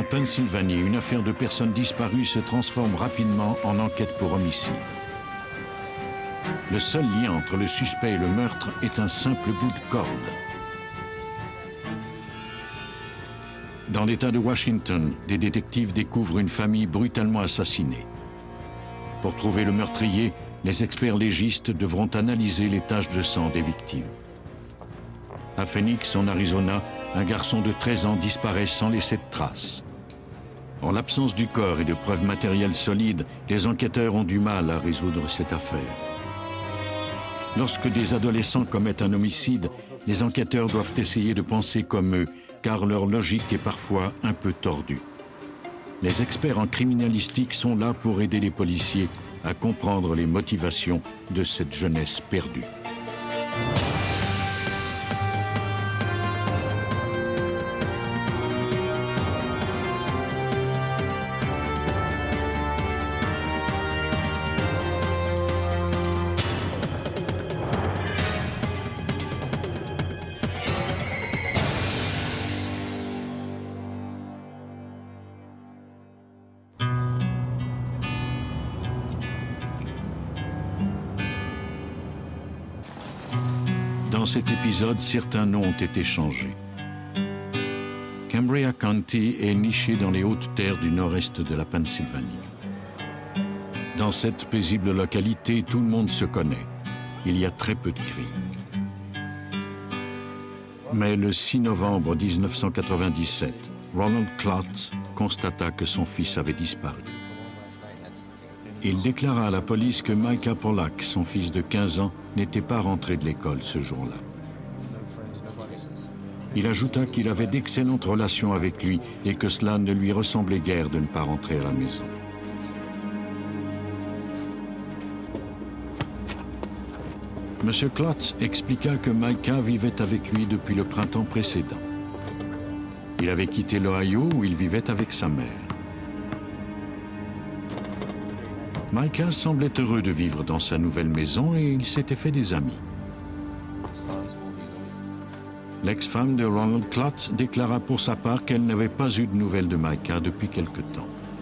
Pennsylvanie, une affaire de personnes disparues se transforme rapidement en enquête pour homicide. Le seul lien entre le suspect et le meurtre est un simple bout de corde. Dans l'État de Washington, des détectives découvrent une famille brutalement assassinée. Pour trouver le meurtrier, les experts légistes devront analyser les taches de sang des victimes. À Phoenix, en Arizona, un garçon de 13 ans disparaît sans laisser de traces. En l'absence du corps et de preuves matérielles solides, les enquêteurs ont du mal à résoudre cette affaire. Lorsque des adolescents commettent un homicide, les enquêteurs doivent essayer de penser comme eux, car leur logique est parfois un peu tordue. Les experts en criminalistique sont là pour aider les policiers à comprendre les motivations de cette jeunesse perdue. Dans cet épisode, certains noms ont été changés. Cambria County est niché dans les hautes terres du nord-est de la Pennsylvanie. Dans cette paisible localité, tout le monde se connaît. Il y a très peu de crimes. Mais le 6 novembre 1997, Ronald Klotz constata que son fils avait disparu. Il déclara à la police que Micah Pollack, son fils de 15 ans, n'était pas rentré de l'école ce jour-là. Il ajouta qu'il avait d'excellentes relations avec lui et que cela ne lui ressemblait guère de ne pas rentrer à la maison. M. Klotz expliqua que Micah vivait avec lui depuis le printemps précédent. Il avait quitté l'Ohio où il vivait avec sa mère. Micah semblait heureux de vivre dans sa nouvelle maison et il s'était fait des amis. L'ex-femme de Ronald Klotz déclara pour sa part qu'elle n'avait pas eu de nouvelles de Micah depuis quelque temps.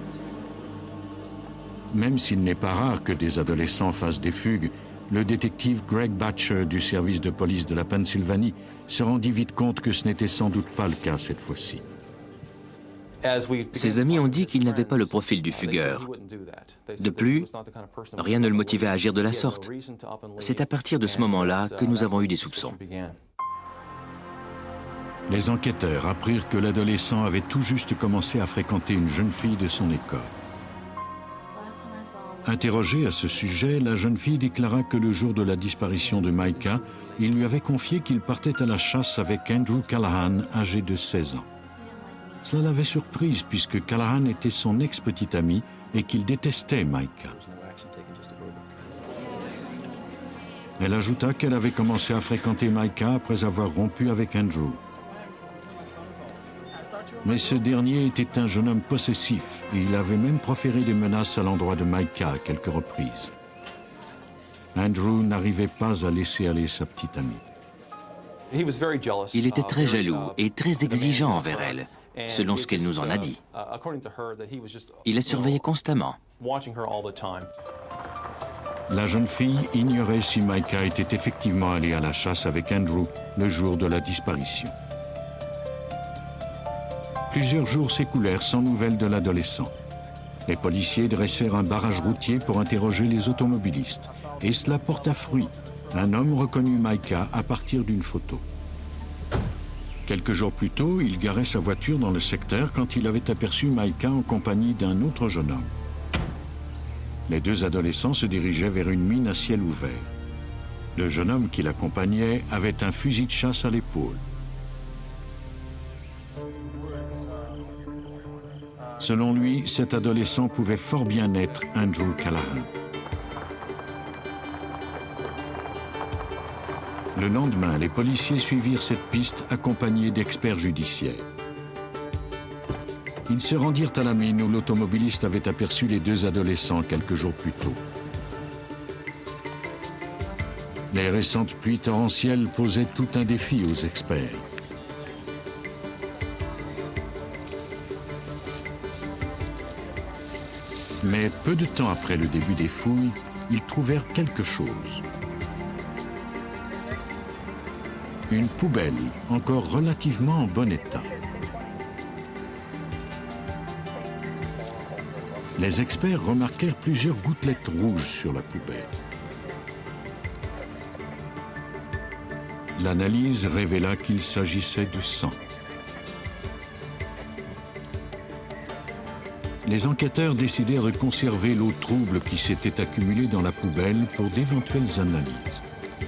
Même s'il n'est pas rare que des adolescents fassent des fugues, le détective Greg Batcher du service de police de la Pennsylvanie se rendit vite compte que ce n'était sans doute pas le cas cette fois-ci. Ses amis ont dit qu'il n'avait pas le profil du fugueur. De plus, rien ne le motivait à agir de la sorte. C'est à partir de ce moment-là que nous avons eu des soupçons. Les enquêteurs apprirent que l'adolescent avait tout juste commencé à fréquenter une jeune fille de son école. Interrogée à ce sujet, la jeune fille déclara que le jour de la disparition de Micah, il lui avait confié qu'il partait à la chasse avec Andrew Callahan, âgé de 16 ans. Cela l'avait surprise puisque Callahan était son ex-petit ami et qu'il détestait Micah. Elle ajouta qu'elle avait commencé à fréquenter Micah après avoir rompu avec Andrew. Mais ce dernier était un jeune homme possessif et il avait même proféré des menaces à l'endroit de Micah à quelques reprises. Andrew n'arrivait pas à laisser aller sa petite amie. Il était très jaloux et très exigeant envers elle, selon ce qu'elle nous en a dit. Il la surveillait constamment. La jeune fille ignorait si Micah était effectivement allé à la chasse avec Andrew le jour de la disparition. Plusieurs jours s'écoulèrent sans nouvelles de l'adolescent. Les policiers dressèrent un barrage routier pour interroger les automobilistes. Et cela porta fruit. Un homme reconnut Micah à partir d'une photo. Quelques jours plus tôt, il garait sa voiture dans le secteur quand il avait aperçu Micah en compagnie d'un autre jeune homme. Les deux adolescents se dirigeaient vers une mine à ciel ouvert. Le jeune homme qui l'accompagnait avait un fusil de chasse à l'épaule. Selon lui, cet adolescent pouvait fort bien être Andrew Callahan. Le lendemain, les policiers suivirent cette piste accompagnés d'experts judiciaires. Ils se rendirent à la mine où l'automobiliste avait aperçu les deux adolescents quelques jours plus tôt. Les récentes pluies torrentielles posaient tout un défi aux experts. Mais peu de temps après le début des fouilles, ils trouvèrent quelque chose. Une poubelle, encore relativement en bon état. Les experts remarquèrent plusieurs gouttelettes rouges sur la poubelle. L'analyse révéla qu'il s'agissait de sang. Les enquêteurs décidèrent de conserver l'eau trouble qui s'était accumulée dans la poubelle pour d'éventuelles analyses.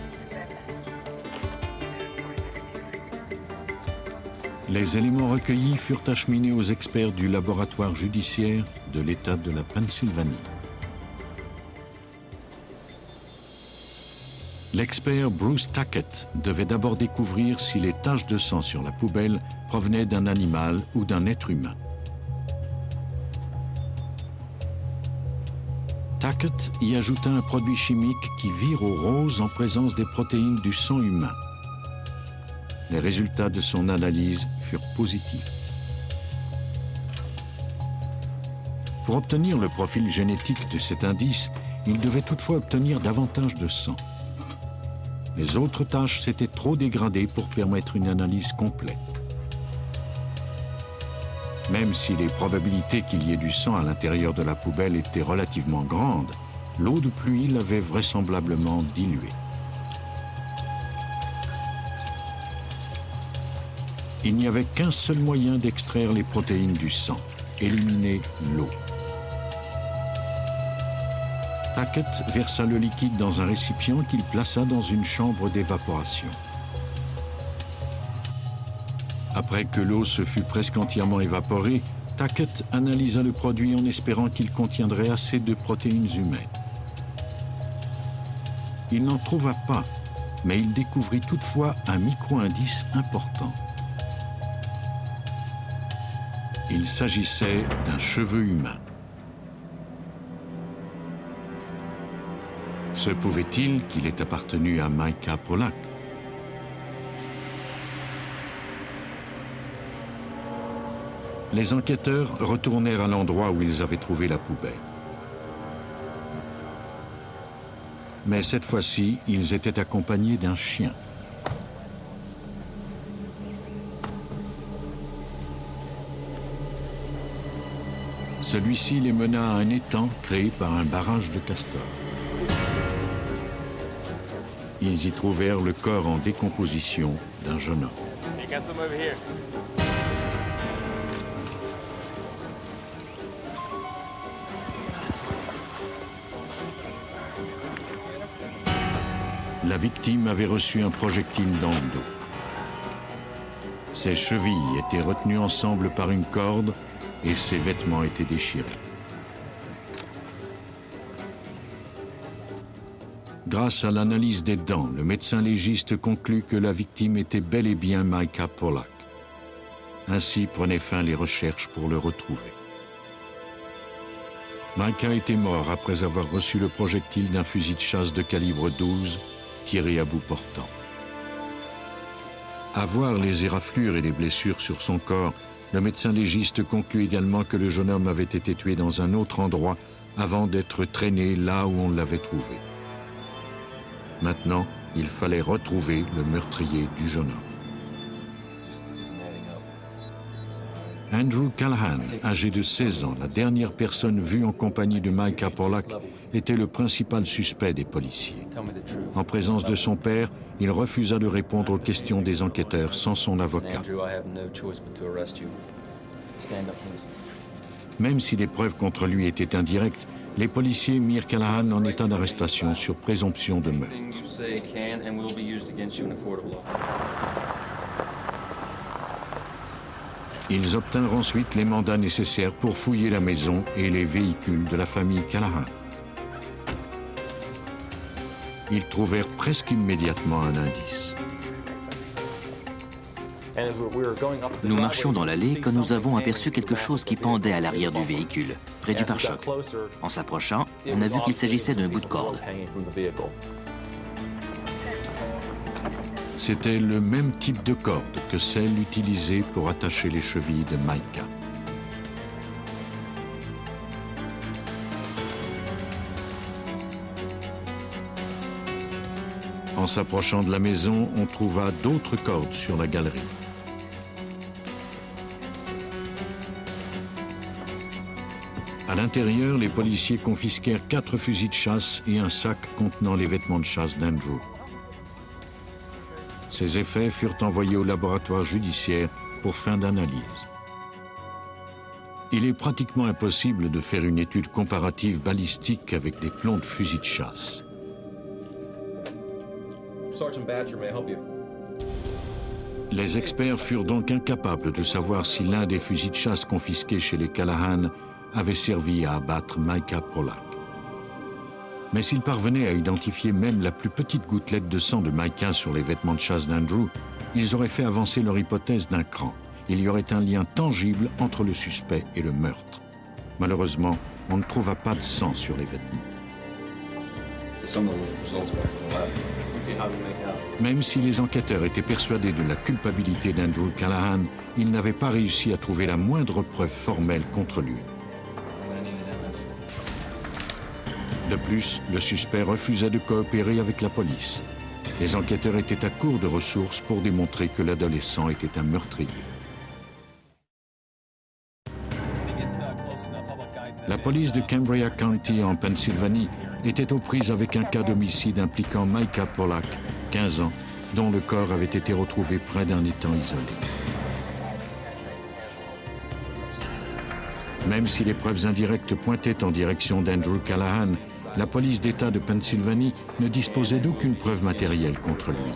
Les éléments recueillis furent acheminés aux experts du laboratoire judiciaire de l'État de la Pennsylvanie. L'expert Bruce Tackett devait d'abord découvrir si les taches de sang sur la poubelle provenaient d'un animal ou d'un être humain. Tackett y ajouta un produit chimique qui vire au rose en présence des protéines du sang humain. Les résultats de son analyse furent positifs. Pour obtenir le profil génétique de cet indice, il devait toutefois obtenir davantage de sang. Les autres taches s'étaient trop dégradées pour permettre une analyse complète. Même si les probabilités qu'il y ait du sang à l'intérieur de la poubelle étaient relativement grandes, l'eau de pluie l'avait vraisemblablement diluée. Il n'y avait qu'un seul moyen d'extraire les protéines du sang, éliminer l'eau. Tackett versa le liquide dans un récipient qu'il plaça dans une chambre d'évaporation. Après que l'eau se fut presque entièrement évaporée, Tackett analysa le produit en espérant qu'il contiendrait assez de protéines humaines. Il n'en trouva pas, mais il découvrit toutefois un micro-indice important. Il s'agissait d'un cheveu humain. Se pouvait-il qu'il ait appartenu à Micah Polak? Les enquêteurs retournèrent à l'endroit où ils avaient trouvé la poubelle. Mais cette fois-ci, ils étaient accompagnés d'un chien. Celui-ci les mena à un étang créé par un barrage de castors. Ils y trouvèrent le corps en décomposition d'un jeune homme. La victime avait reçu un projectile dans le dos. Ses chevilles étaient retenues ensemble par une corde et ses vêtements étaient déchirés. Grâce à l'analyse des dents, le médecin légiste conclut que la victime était bel et bien Micah Polak. Ainsi prenaient fin les recherches pour le retrouver. Micah était mort après avoir reçu le projectile d'un fusil de chasse de calibre 12 tiré à bout portant. À voir les éraflures et les blessures sur son corps, le médecin légiste conclut également que le jeune homme avait été tué dans un autre endroit avant d'être traîné là où on l'avait trouvé. Maintenant, il fallait retrouver le meurtrier du jeune homme. Andrew Callahan, âgé de 16 ans, la dernière personne vue en compagnie de Micah Polak, était le principal suspect des policiers. En présence de son père, il refusa de répondre aux questions des enquêteurs sans son avocat. Même si les preuves contre lui étaient indirectes, les policiers mirent Callahan en état d'arrestation sur présomption de meurtre. Ils obtinrent ensuite les mandats nécessaires pour fouiller la maison et les véhicules de la famille Callahan. Ils trouvèrent presque immédiatement un indice. Nous marchions dans l'allée quand nous avons aperçu quelque chose qui pendait à l'arrière du véhicule, près du pare-choc. En s'approchant, on a vu qu'il s'agissait d'un bout de corde. C'était le même type de corde que celle utilisée pour attacher les chevilles de Micah. En s'approchant de la maison, on trouva d'autres cordes sur la galerie. À l'intérieur, les policiers confisquèrent 4 fusils de chasse et un sac contenant les vêtements de chasse d'Andrew. Ces effets furent envoyés au laboratoire judiciaire pour fin d'analyse. Il est pratiquement impossible de faire une étude comparative balistique avec des plombs de fusils de chasse. Les experts furent donc incapables de savoir si l'un des fusils de chasse confisqués chez les Callahan avait servi à abattre Micah Pollock. Mais s'ils parvenaient à identifier même la plus petite gouttelette de sang de Micah sur les vêtements de chasse d'Andrew, ils auraient fait avancer leur hypothèse d'un cran. Il y aurait un lien tangible entre le suspect et le meurtre. Malheureusement, on ne trouva pas de sang sur les vêtements. Même si les enquêteurs étaient persuadés de la culpabilité d'Andrew Callahan, ils n'avaient pas réussi à trouver la moindre preuve formelle contre lui. De plus, le suspect refusait de coopérer avec la police. Les enquêteurs étaient à court de ressources pour démontrer que l'adolescent était un meurtrier. La police de Cambria County en Pennsylvanie était aux prises avec un cas d'homicide impliquant Micah Pollock, 15 ans, dont le corps avait été retrouvé près d'un étang isolé. Même si les preuves indirectes pointaient en direction d'Andrew Callahan, la police d'État de Pennsylvanie ne disposait d'aucune preuve matérielle contre lui.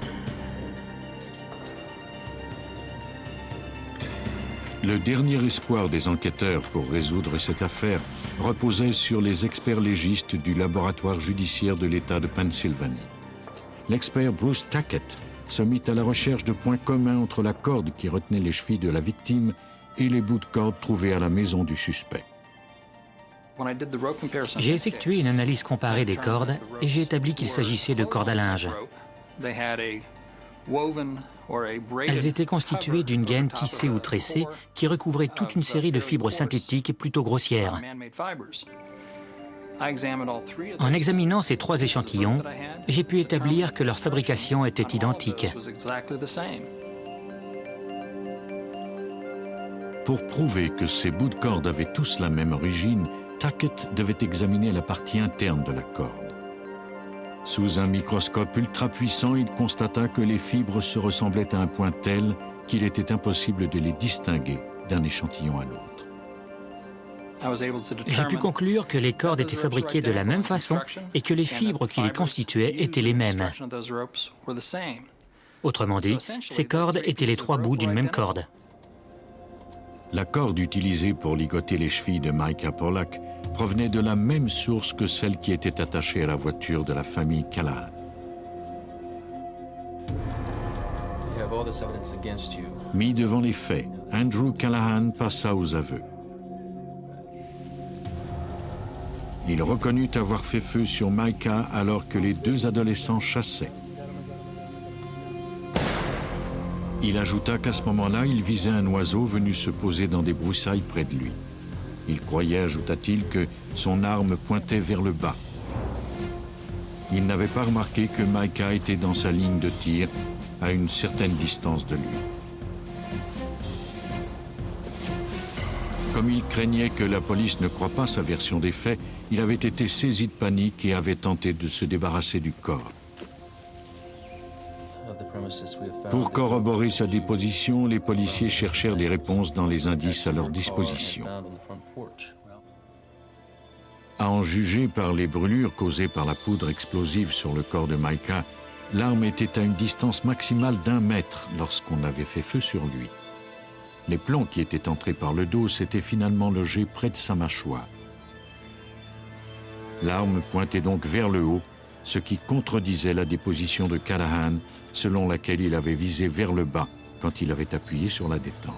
Le dernier espoir des enquêteurs pour résoudre cette affaire reposait sur les experts légistes du laboratoire judiciaire de l'État de Pennsylvanie. L'expert Bruce Tackett se mit à la recherche de points communs entre la corde qui retenait les chevilles de la victime et les bouts de corde trouvés à la maison du suspect. J'ai effectué une analyse comparée des cordes et j'ai établi qu'il s'agissait de cordes à linge. Elles étaient constituées d'une gaine tissée ou tressée qui recouvrait toute une série de fibres synthétiques plutôt grossières. En examinant ces 3 échantillons, j'ai pu établir que leur fabrication était identique. Pour prouver que ces bouts de corde avaient tous la même origine, Tackett devait examiner la partie interne de la corde. Sous un microscope ultra puissant, il constata que les fibres se ressemblaient à un point tel qu'il était impossible de les distinguer d'un échantillon à l'autre. J'ai pu conclure que les cordes étaient fabriquées de la même façon et que les fibres qui les constituaient étaient les mêmes. Autrement dit, ces cordes étaient les 3 bouts d'une même corde. La corde utilisée pour ligoter les chevilles de Micah Pollock provenait de la même source que celle qui était attachée à la voiture de la famille Callahan. Mis devant les faits, Andrew Callahan passa aux aveux. Il reconnut avoir fait feu sur Micah alors que les 2 adolescents chassaient. Il ajouta qu'à ce moment-là, il visait un oiseau venu se poser dans des broussailles près de lui. Il croyait, ajouta-t-il, que son arme pointait vers le bas. Il n'avait pas remarqué que Micah était dans sa ligne de tir, à une certaine distance de lui. Comme il craignait que la police ne croie pas sa version des faits, il avait été saisi de panique et avait tenté de se débarrasser du corps. Pour corroborer sa déposition, les policiers cherchèrent des réponses dans les indices à leur disposition. À en juger par les brûlures causées par la poudre explosive sur le corps de Micah, l'arme était à une distance maximale d'1 mètre lorsqu'on avait fait feu sur lui. Les plombs qui étaient entrés par le dos s'étaient finalement logés près de sa mâchoire. L'arme pointait donc vers le haut, ce qui contredisait la déposition de Callahan, selon laquelle il avait visé vers le bas quand il avait appuyé sur la détente.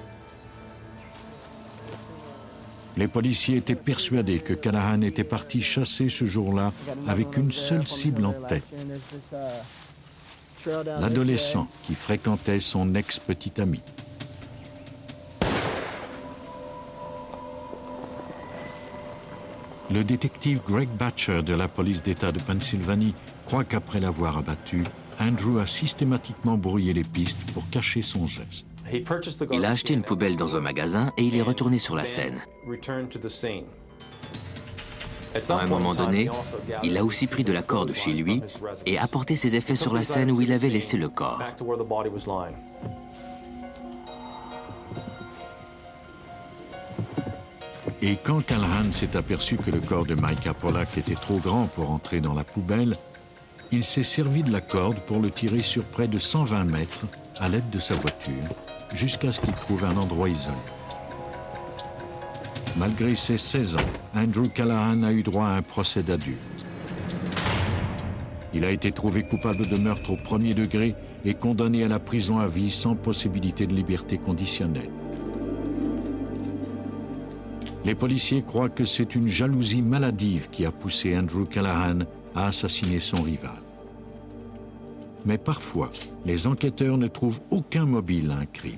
Les policiers étaient persuadés que Callahan était parti chasser ce jour-là avec une seule cible en tête, l'adolescent qui fréquentait son ex-petit ami. Le détective Greg Batcher de la police d'État de Pennsylvanie croit qu'après l'avoir abattu, Andrew a systématiquement brouillé les pistes pour cacher son geste. Il a acheté une poubelle dans un magasin et il est retourné sur la scène. À un moment donné, il a aussi pris de la corde chez lui et apporté ses effets sur la scène où il avait laissé le corps. Et quand Callahan s'est aperçu que le corps de Micah Pollock était trop grand pour entrer dans la poubelle, il s'est servi de la corde pour le tirer sur près de 120 mètres à l'aide de sa voiture, jusqu'à ce qu'il trouve un endroit isolé. Malgré ses 16 ans, Andrew Callahan a eu droit à un procès d'adulte. Il a été trouvé coupable de meurtre au premier degré et condamné à la prison à vie sans possibilité de liberté conditionnelle. Les policiers croient que c'est une jalousie maladive qui a poussé Andrew Callahan à assassiner son rival. Mais parfois, les enquêteurs ne trouvent aucun mobile à un crime.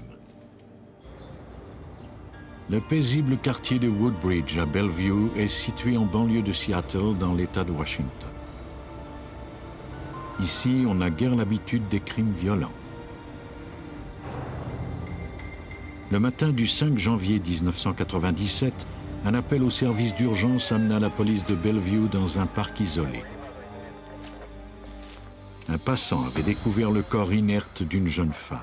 Le paisible quartier de Woodbridge à Bellevue est situé en banlieue de Seattle dans l'État de Washington. Ici, on n'a guère l'habitude des crimes violents. Le matin du 5 janvier 1997, un appel au service d'urgence amena la police de Bellevue dans un parc isolé. Un passant avait découvert le corps inerte d'une jeune femme.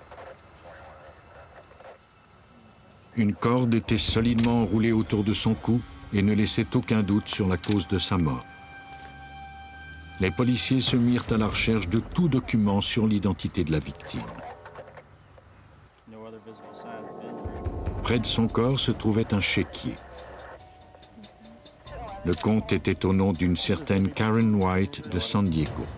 Une corde était solidement enroulée autour de son cou et ne laissait aucun doute sur la cause de sa mort. Les policiers se mirent à la recherche de tout document sur l'identité de la victime. Près de son corps se trouvait un chéquier. Le compte était au nom d'une certaine Karen White de San Diego.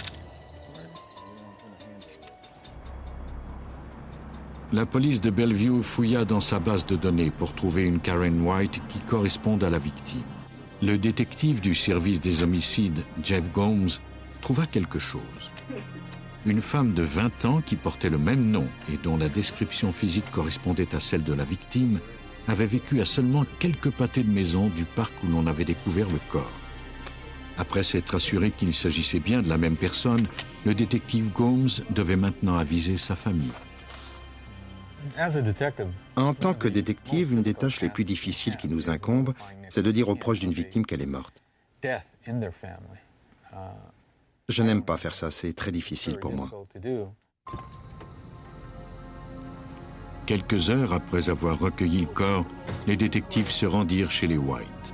La police de Bellevue fouilla dans sa base de données pour trouver une Karen White qui corresponde à la victime. Le détective du service des homicides, Jeff Gomes, trouva quelque chose. Une femme de 20 ans qui portait le même nom et dont la description physique correspondait à celle de la victime avait vécu à seulement quelques pâtés de maison du parc où l'on avait découvert le corps. Après s'être assuré qu'il s'agissait bien de la même personne, le détective Gomes devait maintenant aviser sa famille. En tant que détective, une des tâches les plus difficiles qui nous incombent, c'est de dire aux proches d'une victime qu'elle est morte. Je n'aime pas faire ça, c'est très difficile pour moi. Quelques heures après avoir recueilli le corps, les détectives se rendirent chez les White.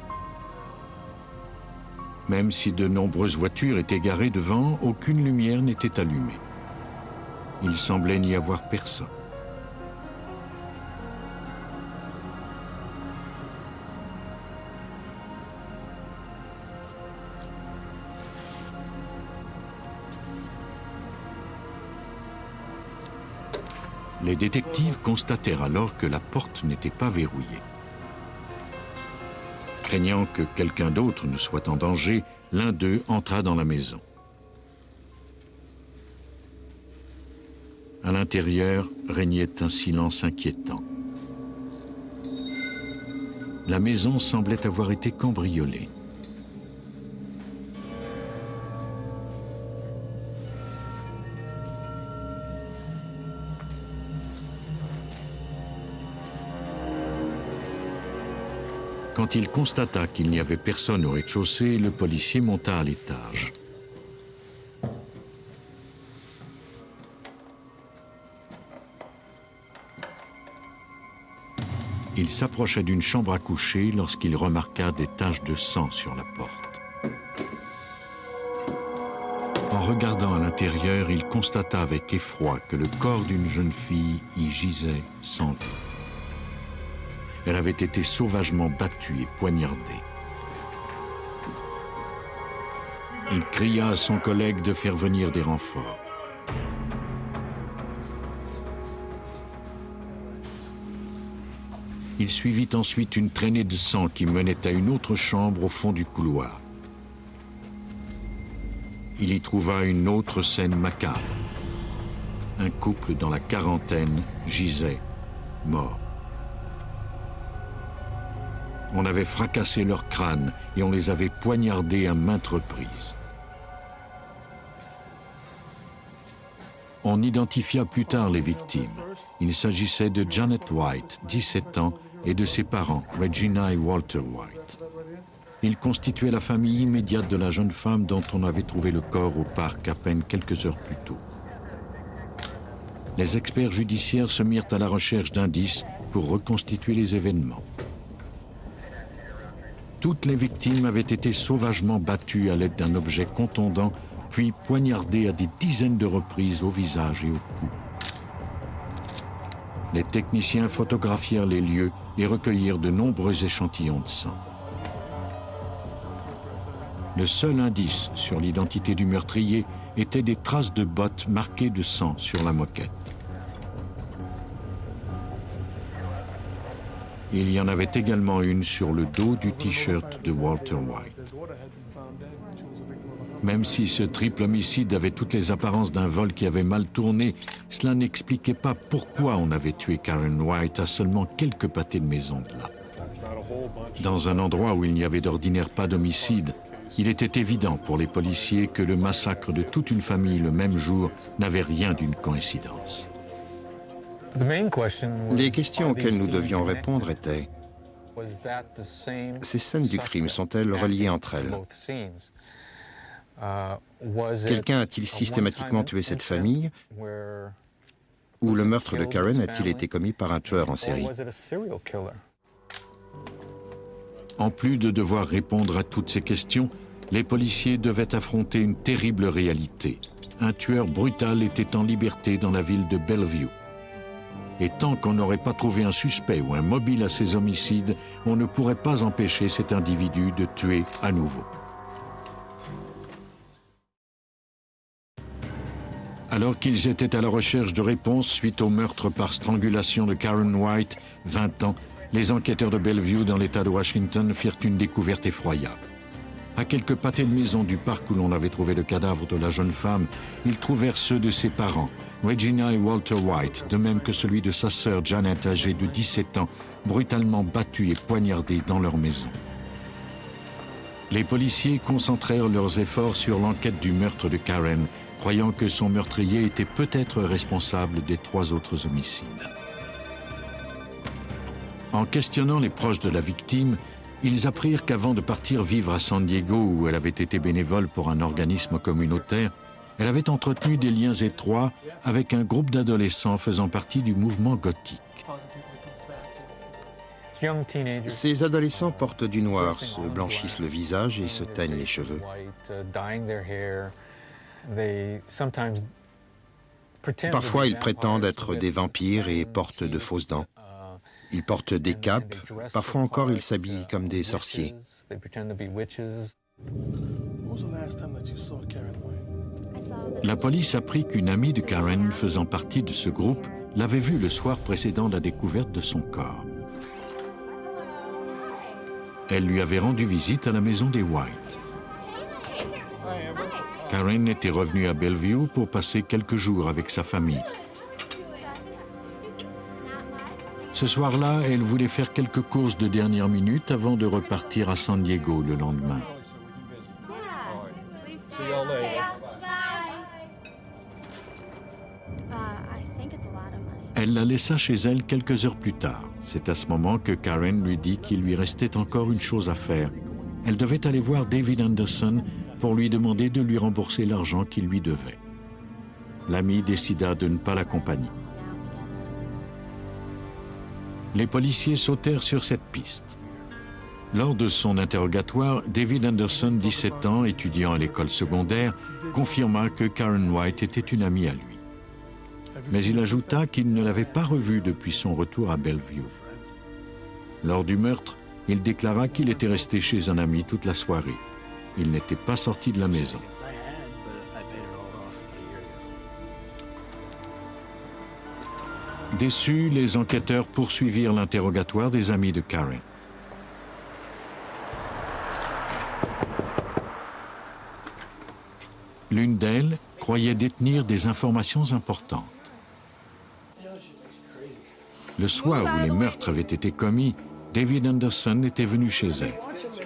Même si de nombreuses voitures étaient garées devant, aucune lumière n'était allumée. Il semblait n'y avoir personne. Les détectives constatèrent alors que la porte n'était pas verrouillée. Craignant que quelqu'un d'autre ne soit en danger, l'un d'eux entra dans la maison. À l'intérieur régnait un silence inquiétant. La maison semblait avoir été cambriolée. Quand il constata qu'il n'y avait personne au rez-de-chaussée, le policier monta à l'étage. Il s'approcha d'une chambre à coucher lorsqu'il remarqua des taches de sang sur la porte. En regardant à l'intérieur, il constata avec effroi que le corps d'une jeune fille y gisait sans vie. Elle avait été sauvagement battue et poignardée. Il cria à son collègue de faire venir des renforts. Il suivit ensuite une traînée de sang qui menait à une autre chambre au fond du couloir. Il y trouva une autre scène macabre. Un couple dans la quarantaine gisait mort. On avait fracassé leur crâne et on les avait poignardés à maintes reprises. On identifia plus tard les victimes. Il s'agissait de Janet White, 17 ans, et de ses parents, Regina et Walter White. Ils constituaient la famille immédiate de la jeune femme dont on avait trouvé le corps au parc à peine quelques heures plus tôt. Les experts judiciaires se mirent à la recherche d'indices pour reconstituer les événements. Toutes les victimes avaient été sauvagement battues à l'aide d'un objet contondant, puis poignardées à des dizaines de reprises au visage et au cou. Les techniciens photographièrent les lieux et recueillirent de nombreux échantillons de sang. Le seul indice sur l'identité du meurtrier était des traces de bottes marquées de sang sur la moquette. Il y en avait également une sur le dos du t-shirt de Walter White. Même si ce triple homicide avait toutes les apparences d'un vol qui avait mal tourné, cela n'expliquait pas pourquoi on avait tué Karen White à seulement quelques pâtés de maison de là. Dans un endroit où il n'y avait d'ordinaire pas d'homicide, il était évident pour les policiers que le massacre de toute une famille le même jour n'avait rien d'une coïncidence. Les questions auxquelles nous devions répondre étaient: ces scènes du crime sont-elles reliées entre elles? Quelqu'un a-t-il systématiquement tué cette famille? Ou le meurtre de Karen a-t-il été commis par un tueur en série? En plus de devoir répondre à toutes ces questions, les policiers devaient affronter une terrible réalité. Un tueur brutal était en liberté dans la ville de Bellevue. Et tant qu'on n'aurait pas trouvé un suspect ou un mobile à ces homicides, on ne pourrait pas empêcher cet individu de tuer à nouveau. Alors qu'ils étaient à la recherche de réponses suite au meurtre par strangulation de Karen White, 20 ans, les enquêteurs de Bellevue dans l'État de Washington firent une découverte effroyable. À quelques pâtés de maison du parc où l'on avait trouvé le cadavre de la jeune femme, ils trouvèrent ceux de ses parents, Regina et Walter White, de même que celui de sa sœur Janet, âgée de 17 ans, brutalement battue et poignardée dans leur maison. Les policiers concentrèrent leurs efforts sur l'enquête du meurtre de Karen, croyant que son meurtrier était peut-être responsable des 3 autres homicides. En questionnant les proches de la victime, ils apprirent qu'avant de partir vivre à San Diego, où elle avait été bénévole pour un organisme communautaire, elle avait entretenu des liens étroits avec un groupe d'adolescents faisant partie du mouvement gothique. Ces adolescents portent du noir, se blanchissent le visage et se teignent les cheveux. Parfois, ils prétendent être des vampires et portent de fausses dents. Ils portent des capes, parfois encore ils s'habillent comme des sorciers. La police apprit qu'une amie de Karen faisant partie de ce groupe l'avait vue le soir précédant la découverte de son corps. Elle lui avait rendu visite à la maison des White. Karen était revenue à Bellevue pour passer quelques jours avec sa famille. Ce soir-là, elle voulait faire quelques courses de dernière minute avant de repartir à San Diego le lendemain. Elle la laissa chez elle quelques heures plus tard. C'est à ce moment que Karen lui dit qu'il lui restait encore une chose à faire. Elle devait aller voir David Anderson pour lui demander de lui rembourser l'argent qu'il lui devait. L'ami décida de ne pas l'accompagner. Les policiers sautèrent sur cette piste. Lors de son interrogatoire, David Anderson, 17 ans, étudiant à l'école secondaire, confirma que Karen White était une amie à lui. Mais il ajouta qu'il ne l'avait pas revue depuis son retour à Bellevue. Lors du meurtre, il déclara qu'il était resté chez un ami toute la soirée. Il n'était pas sorti de la maison. Déçus, les enquêteurs poursuivirent l'interrogatoire des amis de Karen. L'une d'elles croyait détenir des informations importantes. Le soir où les meurtres avaient été commis, David Anderson était venu chez elle.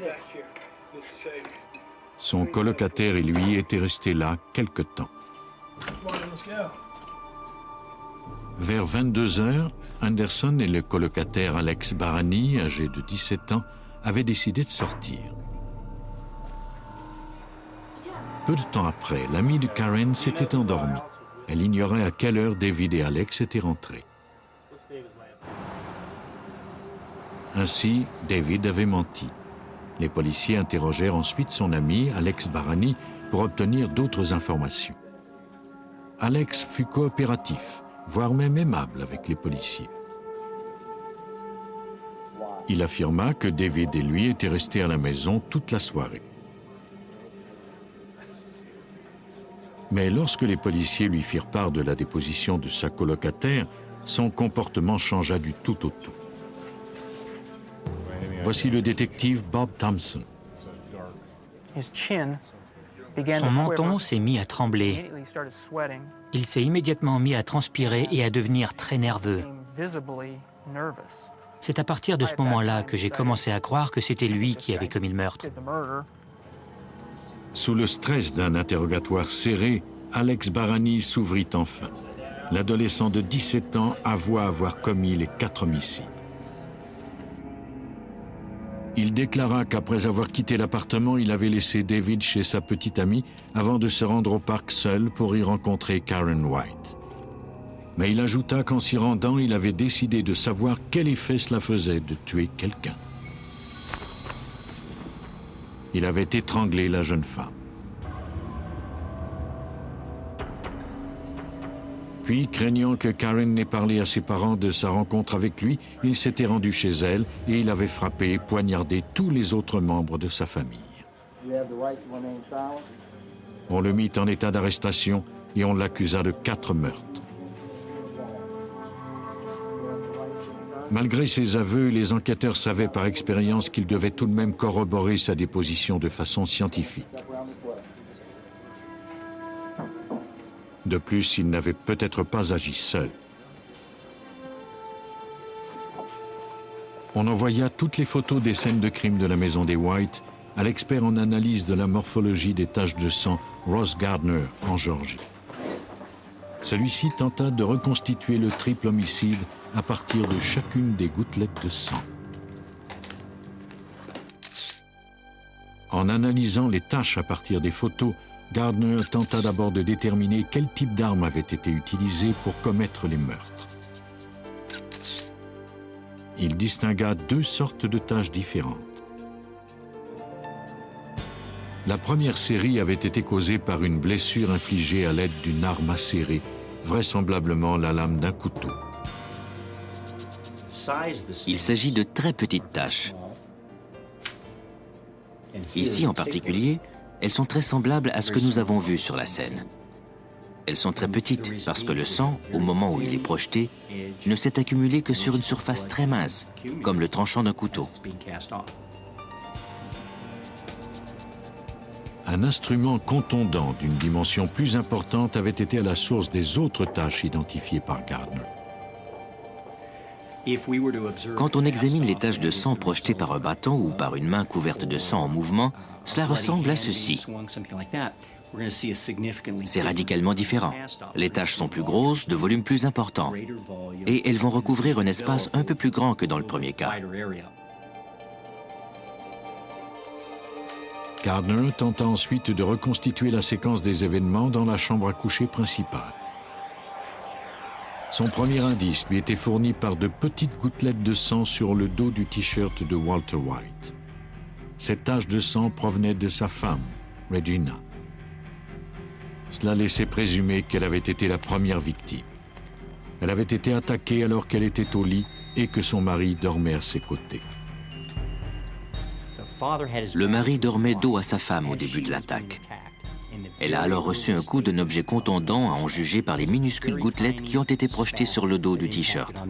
Son colocataire et lui étaient restés là quelque temps. Vers 22 heures, Anderson et le colocataire Alex Barani, âgé de 17 ans, avaient décidé de sortir. Peu de temps après, l'amie de Karen s'était endormie. Elle ignorait à quelle heure David et Alex étaient rentrés. Ainsi, David avait menti. Les policiers interrogèrent ensuite son ami, Alex Barani, pour obtenir d'autres informations. Alex fut coopératif, voire même aimable avec les policiers. Il affirma que David et lui étaient restés à la maison toute la soirée. Mais lorsque les policiers lui firent part de la déposition de sa colocataire, son comportement changea du tout au tout. Voici le détective Bob Thompson. Son menton s'est mis à trembler. Il s'est immédiatement mis à transpirer et à devenir très nerveux. C'est à partir de ce moment-là que j'ai commencé à croire que c'était lui qui avait commis le meurtre. Sous le stress d'un interrogatoire serré, Alex Barani s'ouvrit enfin. L'adolescent de 17 ans avoua avoir commis les 4 homicides. Il déclara qu'après avoir quitté l'appartement, il avait laissé David chez sa petite amie avant de se rendre au parc seul pour y rencontrer Karen White. Mais il ajouta qu'en s'y rendant, il avait décidé de savoir quel effet cela faisait de tuer quelqu'un. Il avait étranglé la jeune femme. Puis, craignant que Karen n'ait parlé à ses parents de sa rencontre avec lui, il s'était rendu chez elle et il avait frappé et poignardé tous les autres membres de sa famille. On le mit en état d'arrestation et on l'accusa de 4 meurtres. Malgré ses aveux, les enquêteurs savaient par expérience qu'ils devaient tout de même corroborer sa déposition de façon scientifique. De plus, il n'avait peut-être pas agi seul. On envoya toutes les photos des scènes de crime de la maison des White à l'expert en analyse de la morphologie des taches de sang Ross Gardner, en Géorgie. Celui-ci tenta de reconstituer le triple homicide à partir de chacune des gouttelettes de sang. En analysant les taches à partir des photos, Gardner tenta d'abord de déterminer quel type d'arme avait été utilisé pour commettre les meurtres. Il distingua 2 sortes de taches différentes. La première série avait été causée par une blessure infligée à l'aide d'une arme acérée, vraisemblablement la lame d'un couteau. Il s'agit de très petites taches. Ici en particulier, elles sont très semblables à ce que nous avons vu sur la scène. Elles sont très petites parce que le sang, au moment où il est projeté, ne s'est accumulé que sur une surface très mince, comme le tranchant d'un couteau. Un instrument contondant d'une dimension plus importante avait été à la source des autres taches identifiées par Gardner. Quand on examine les taches de sang projetées par un bâton ou par une main couverte de sang en mouvement, cela ressemble à ceci. C'est radicalement différent. Les taches sont plus grosses, de volume plus important, et elles vont recouvrir un espace un peu plus grand que dans le premier cas. Gardner tenta ensuite de reconstituer la séquence des événements dans la chambre à coucher principale. Son premier indice lui était fourni par de petites gouttelettes de sang sur le dos du t-shirt de Walter White. Cette tache de sang provenait de sa femme, Regina. Cela laissait présumer qu'elle avait été la première victime. Elle avait été attaquée alors qu'elle était au lit et que son mari dormait à ses côtés. Le mari dormait dos à sa femme au début de l'attaque. Elle a alors reçu un coup d'un objet contondant à en juger par les minuscules gouttelettes qui ont été projetées sur le dos du t-shirt.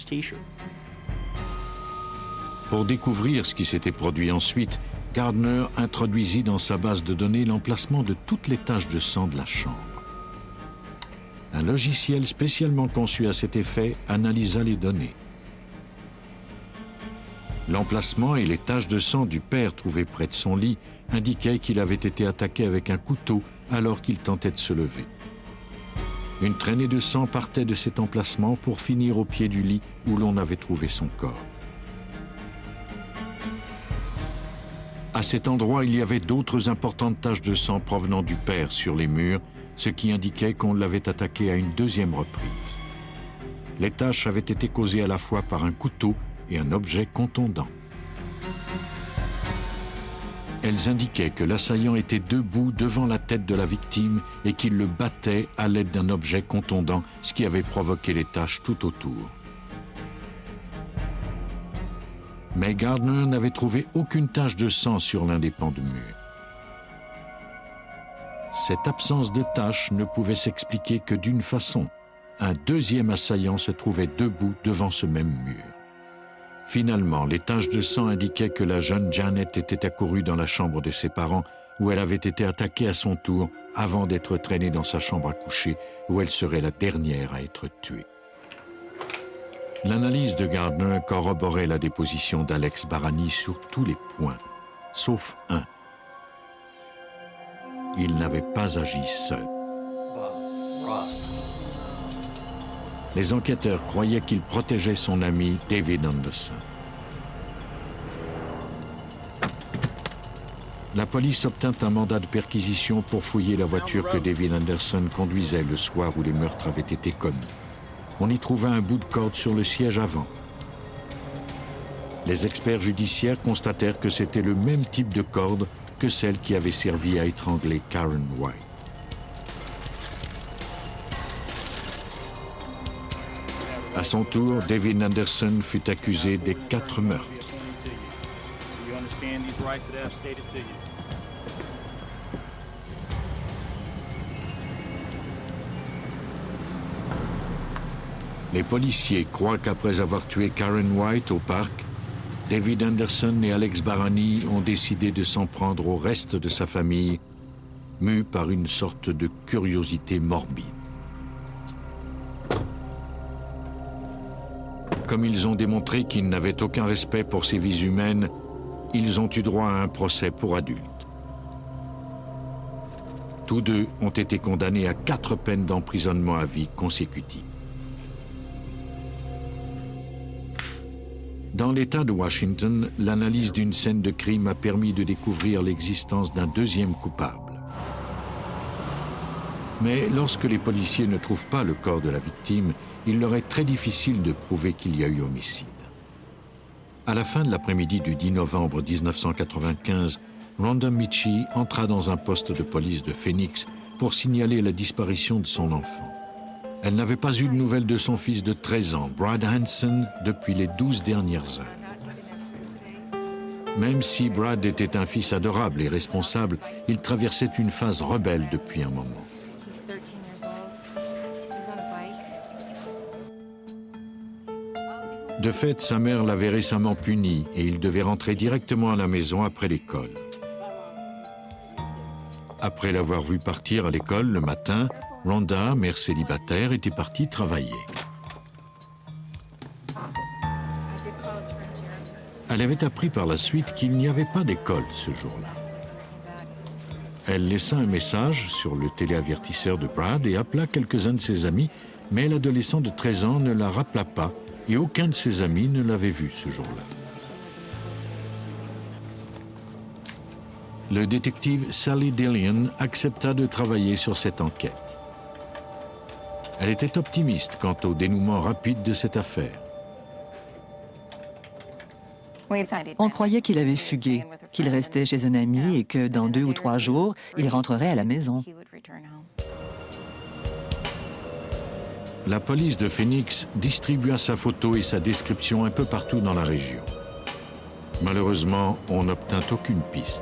Pour découvrir ce qui s'était produit ensuite, Gardner introduisit dans sa base de données l'emplacement de toutes les taches de sang de la chambre. Un logiciel spécialement conçu à cet effet analysa les données. L'emplacement et les taches de sang du père trouvées près de son lit indiquaient qu'il avait été attaqué avec un couteau alors qu'il tentait de se lever. Une traînée de sang partait de cet emplacement pour finir au pied du lit où l'on avait trouvé son corps. À cet endroit, il y avait d'autres importantes taches de sang provenant du père sur les murs, ce qui indiquait qu'on l'avait attaqué à une deuxième reprise. Les taches avaient été causées à la fois par un couteau et un objet contondant. Elles indiquaient que l'assaillant était debout devant la tête de la victime et qu'il le battait à l'aide d'un objet contondant, ce qui avait provoqué les taches tout autour. Mais Gardner n'avait trouvé aucune tache de sang sur l'un des pans de mur. Cette absence de taches ne pouvait s'expliquer que d'une façon. Un deuxième assaillant se trouvait debout devant ce même mur. Finalement, les taches de sang indiquaient que la jeune Janet était accourue dans la chambre de ses parents où elle avait été attaquée à son tour avant d'être traînée dans sa chambre à coucher où elle serait la dernière à être tuée. L'analyse de Gardner corroborait la déposition d'Alex Barani sur tous les points, sauf un. Il n'avait pas agi seul. Les enquêteurs croyaient qu'il protégeait son ami David Anderson. La police obtint un mandat de perquisition pour fouiller la voiture que David Anderson conduisait le soir où les meurtres avaient été commis. On y trouva un bout de corde sur le siège avant. Les experts judiciaires constatèrent que c'était le même type de corde que celle qui avait servi à étrangler Karen White. À son tour, David Anderson fut accusé des 4 meurtres. Les policiers croient qu'après avoir tué Karen White au parc, David Anderson et Alex Barani ont décidé de s'en prendre au reste de sa famille, mus par une sorte de curiosité morbide. Comme ils ont démontré qu'ils n'avaient aucun respect pour ces vies humaines, ils ont eu droit à un procès pour adultes. Tous deux ont été condamnés à 4 peines d'emprisonnement à vie consécutives. Dans l'État de Washington, l'analyse d'une scène de crime a permis de découvrir l'existence d'un deuxième coupable. Mais lorsque les policiers ne trouvent pas le corps de la victime, il leur est très difficile de prouver qu'il y a eu homicide. À la fin de l'après-midi du 10 novembre 1995, Rhonda Michie entra dans un poste de police de Phoenix pour signaler la disparition de son enfant. Elle n'avait pas eu de nouvelles de son fils de 13 ans, Brad Hansen, depuis les 12 dernières heures. Même si Brad était un fils adorable et responsable, il traversait une phase rebelle depuis un moment. De fait, sa mère l'avait récemment puni et il devait rentrer directement à la maison après l'école. Après l'avoir vu partir à l'école le matin, Rhonda, mère célibataire, était partie travailler. Elle avait appris par la suite qu'il n'y avait pas d'école ce jour-là. Elle laissa un message sur le téléavertisseur de Brad et appela quelques-uns de ses amis, mais l'adolescent de 13 ans ne la rappela pas et aucun de ses amis ne l'avait vu ce jour-là. Le détective Sally Dillion accepta de travailler sur cette enquête. Elle était optimiste quant au dénouement rapide de cette affaire. On croyait qu'il avait fugué, qu'il restait chez un ami et que dans 2 ou 3 jours, il rentrerait à la maison. La police de Phoenix distribua sa photo et sa description un peu partout dans la région. Malheureusement, on n'obtint aucune piste.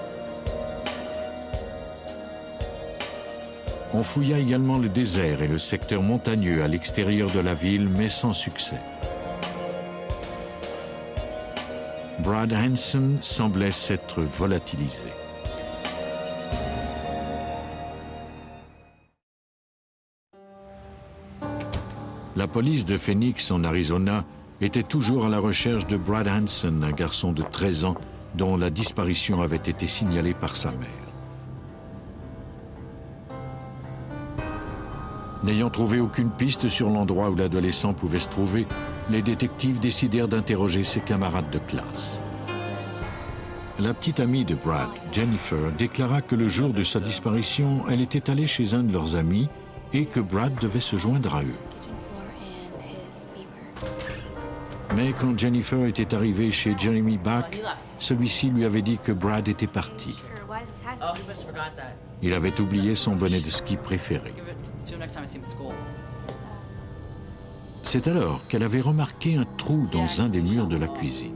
On fouilla également le désert et le secteur montagneux à l'extérieur de la ville, mais sans succès. Brad Hansen semblait s'être volatilisé. La police de Phoenix, en Arizona, était toujours à la recherche de Brad Hansen, un garçon de 13 ans dont la disparition avait été signalée par sa mère. N'ayant trouvé aucune piste sur l'endroit où l'adolescent pouvait se trouver, les détectives décidèrent d'interroger ses camarades de classe. La petite amie de Brad, Jennifer, déclara que le jour de sa disparition, elle était allée chez un de leurs amis et que Brad devait se joindre à eux. Mais quand Jennifer était arrivée chez Jeremy Bach, celui-ci lui avait dit que Brad était parti. Il avait oublié son bonnet de ski préféré. C'est alors qu'elle avait remarqué un trou dans un des murs de la cuisine.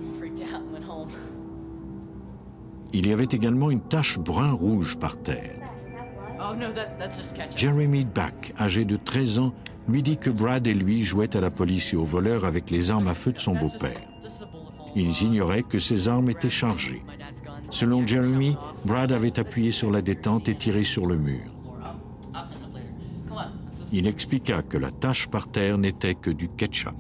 Il y avait également une tache brun-rouge par terre. Jeremy Bach, âgé de 13 ans, lui dit que Brad et lui jouaient à la police et aux voleurs avec les armes à feu de son beau-père. Ils ignoraient que ces armes étaient chargées. Selon Jeremy, Brad avait appuyé sur la détente et tiré sur le mur. Il expliqua que la tache par terre n'était que du ketchup.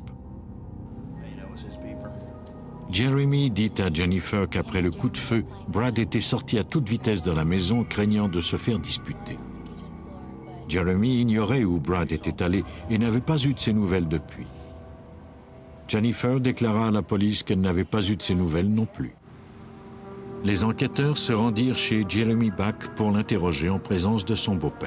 Jeremy dit à Jennifer qu'après le coup de feu, Brad était sorti à toute vitesse de la maison, craignant de se faire disputer. Jeremy ignorait où Brad était allé et n'avait pas eu de ses nouvelles depuis. Jennifer déclara à la police qu'elle n'avait pas eu de ses nouvelles non plus. Les enquêteurs se rendirent chez Jeremy Bach pour l'interroger en présence de son beau-père.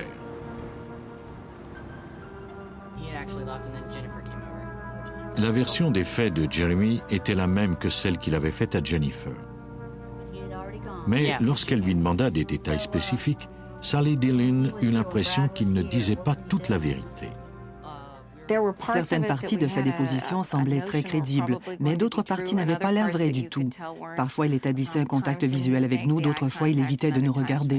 La version des faits de Jeremy était la même que celle qu'il avait faite à Jennifer. Mais lorsqu'elle lui demanda des détails spécifiques, Sally Dillon eut l'impression qu'il ne disait pas toute la vérité. Certaines parties de sa déposition semblaient très crédibles, mais d'autres parties n'avaient pas l'air vraies du tout. Parfois, il établissait un contact visuel avec nous, d'autres fois, il évitait de nous regarder.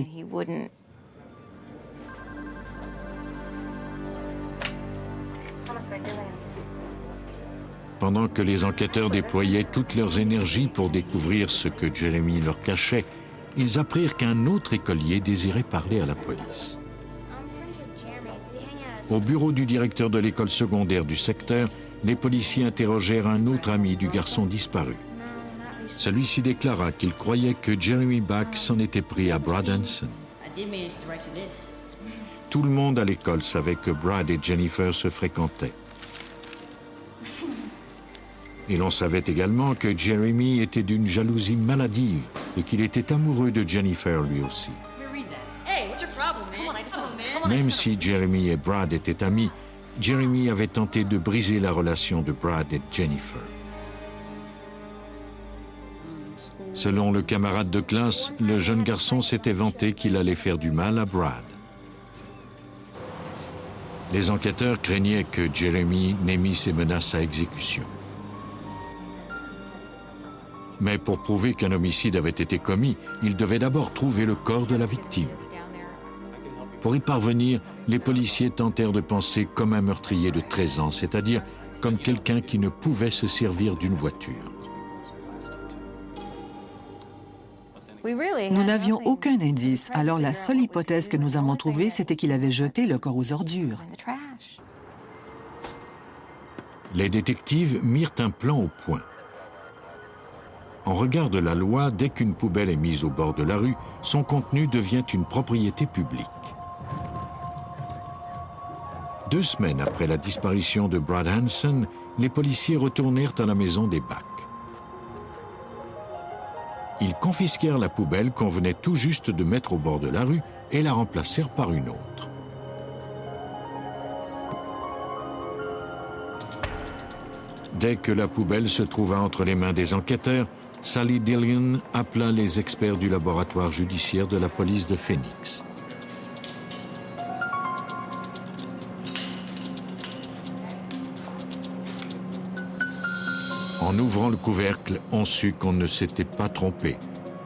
Pendant que les enquêteurs déployaient toutes leurs énergies pour découvrir ce que Jeremy leur cachait, ils apprirent qu'un autre écolier désirait parler à la police. Au bureau du directeur de l'école secondaire du secteur, les policiers interrogèrent un autre ami du garçon disparu. Celui-ci déclara qu'il croyait que Jeremy Bach s'en était pris à Brad Hansen. Tout le monde à l'école savait que Brad et Jennifer se fréquentaient. Et l'on savait également que Jeremy était d'une jalousie maladive et qu'il était amoureux de Jennifer lui aussi. Même si Jeremy et Brad étaient amis, Jeremy avait tenté de briser la relation de Brad et Jennifer. Selon le camarade de classe, le jeune garçon s'était vanté qu'il allait faire du mal à Brad. Les enquêteurs craignaient que Jeremy n'ait mis ses menaces à exécution. Mais pour prouver qu'un homicide avait été commis, il devait d'abord trouver le corps de la victime. Pour y parvenir, les policiers tentèrent de penser comme un meurtrier de 13 ans, c'est-à-dire comme quelqu'un qui ne pouvait se servir d'une voiture. Nous n'avions aucun indice, alors la seule hypothèse que nous avons trouvée, c'était qu'il avait jeté le corps aux ordures. Les détectives mirent un plan au point. En regard de la loi, dès qu'une poubelle est mise au bord de la rue, son contenu devient une propriété publique. 2 semaines après la disparition de Brad Hansen, les policiers retournèrent à la maison des Bach. Ils confisquèrent la poubelle qu'on venait tout juste de mettre au bord de la rue et la remplacèrent par une autre. Dès que la poubelle se trouva entre les mains des enquêteurs, Sally Dillon appela les experts du laboratoire judiciaire de la police de Phoenix. En ouvrant le couvercle, on sut qu'on ne s'était pas trompé.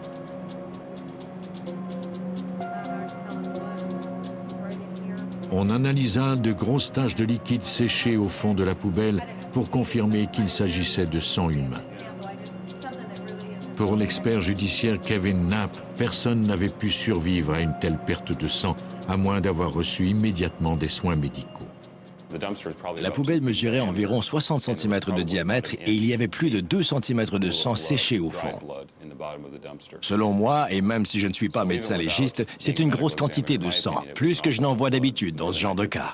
On analysa de grosses taches de liquide séché au fond de la poubelle pour confirmer qu'il s'agissait de sang humain. Pour l'expert judiciaire Kevin Knapp, personne n'avait pu survivre à une telle perte de sang, à moins d'avoir reçu immédiatement des soins médicaux. La poubelle mesurait environ 60 cm de diamètre et il y avait plus de 2 cm de sang séché au fond. Selon moi, et même si je ne suis pas médecin légiste, c'est une grosse quantité de sang, plus que je n'en vois d'habitude dans ce genre de cas.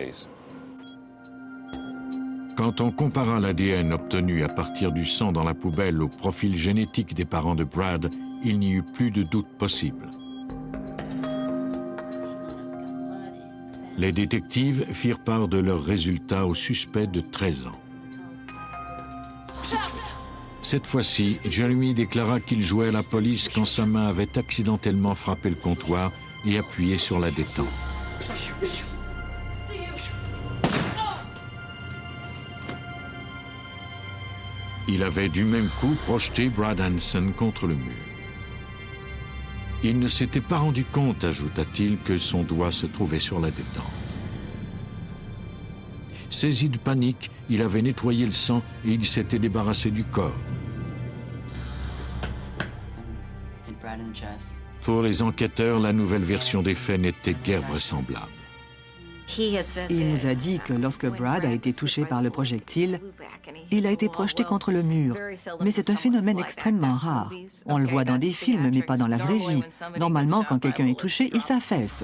Quand on compara l'ADN obtenu à partir du sang dans la poubelle au profil génétique des parents de Brad, il n'y eut plus de doute possible. Les détectives firent part de leurs résultats au suspect de 13 ans. Cette fois-ci, Jeremy déclara qu'il jouait à la police quand sa main avait accidentellement frappé le comptoir et appuyé sur la détente. Il avait du même coup projeté Brad Hansen contre le mur. Il ne s'était pas rendu compte, ajouta-t-il, que son doigt se trouvait sur la détente. Saisi de panique, il avait nettoyé le sang et il s'était débarrassé du corps. Pour les enquêteurs, la nouvelle version des faits n'était guère vraisemblable. Il nous a dit que lorsque Brad a été touché par le projectile, il a été projeté contre le mur. Mais c'est un phénomène extrêmement rare. On le voit dans des films, mais pas dans la vraie vie. Normalement, quand quelqu'un est touché, il s'affaisse.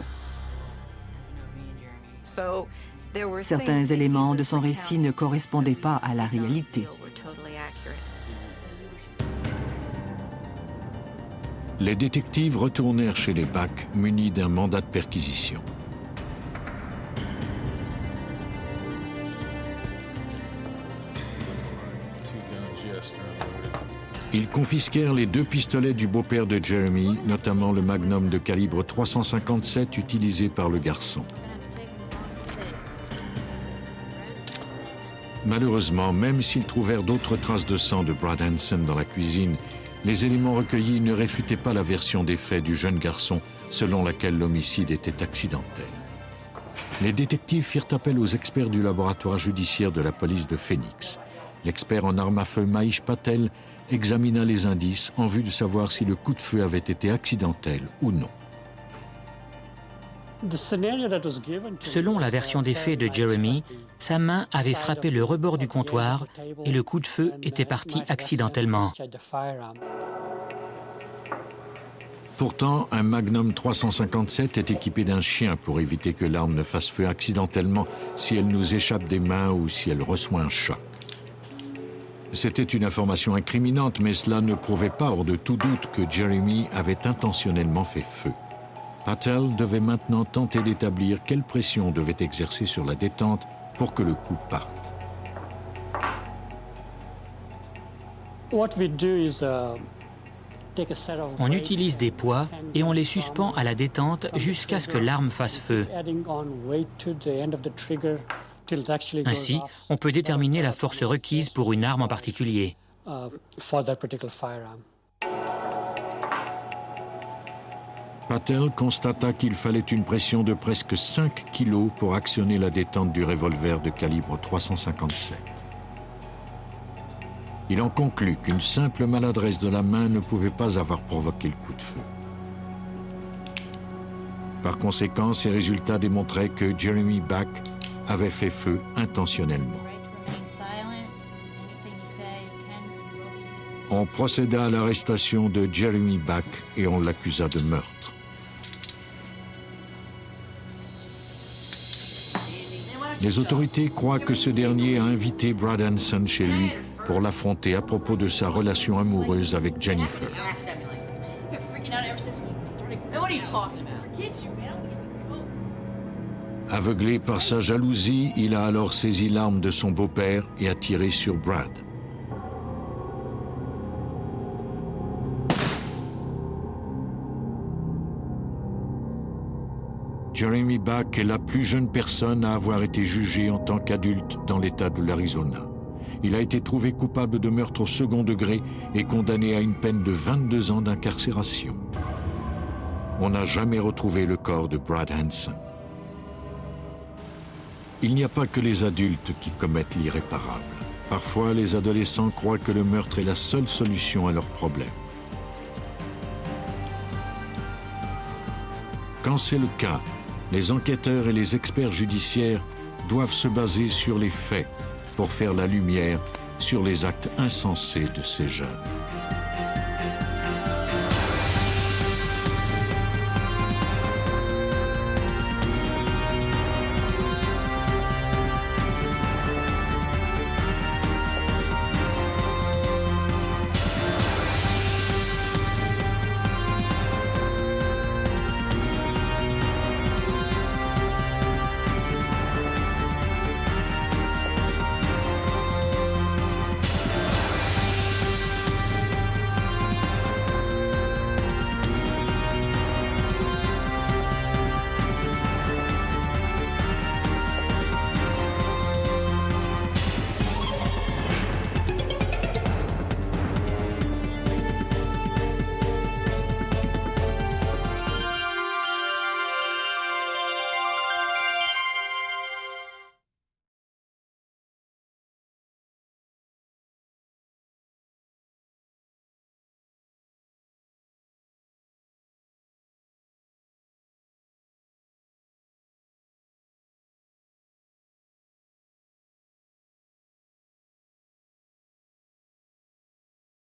Certains éléments de son récit ne correspondaient pas à la réalité. Les détectives retournèrent chez les Back munis d'un mandat de perquisition. Ils confisquèrent les 2 pistolets du beau-père de Jeremy, notamment le Magnum de calibre 357 utilisé par le garçon. Malheureusement, même s'ils trouvèrent d'autres traces de sang de Brad Hansen dans la cuisine, les éléments recueillis ne réfutaient pas la version des faits du jeune garçon selon laquelle l'homicide était accidentel. Les détectives firent appel aux experts du laboratoire judiciaire de la police de Phoenix. L'expert en armes à feu Mahesh Patel examina les indices en vue de savoir si le coup de feu avait été accidentel ou non. Selon la version des faits de Jeremy, sa main avait frappé le rebord du comptoir et le coup de feu était parti accidentellement. Pourtant, un Magnum 357 est équipé d'un chien pour éviter que l'arme ne fasse feu accidentellement si elle nous échappe des mains ou si elle reçoit un choc. C'était une information incriminante, mais cela ne prouvait pas hors de tout doute que Jeremy avait intentionnellement fait feu. Patel devait maintenant tenter d'établir quelle pression devait exercer sur la détente pour que le coup parte. On utilise des poids et on les suspend à la détente jusqu'à ce que l'arme fasse feu. Ainsi, on peut déterminer la force requise pour une arme en particulier. Patel constata qu'il fallait une pression de presque 5 kilos pour actionner la détente du revolver de calibre 357. Il en conclut qu'une simple maladresse de la main ne pouvait pas avoir provoqué le coup de feu. Par conséquent, ces résultats démontraient que Jeremy Back avait fait feu intentionnellement. On procéda à l'arrestation de Jeremy Back et on l'accusa de meurtre. Les autorités croient que ce dernier a invité Brad Hansen chez lui pour l'affronter à propos de sa relation amoureuse avec Jennifer. Aveuglé par sa jalousie, il a alors saisi l'arme de son beau-père et a tiré sur Brad. Jeremy Back est la plus jeune personne à avoir été jugée en tant qu'adulte dans l'État de l'Arizona. Il a été trouvé coupable de meurtre au second degré et condamné à une peine de 22 ans d'incarcération. On n'a jamais retrouvé le corps de Brad Hansen. Il n'y a pas que les adultes qui commettent l'irréparable. Parfois, les adolescents croient que le meurtre est la seule solution à leurs problèmes. Quand c'est le cas, les enquêteurs et les experts judiciaires doivent se baser sur les faits pour faire la lumière sur les actes insensés de ces jeunes.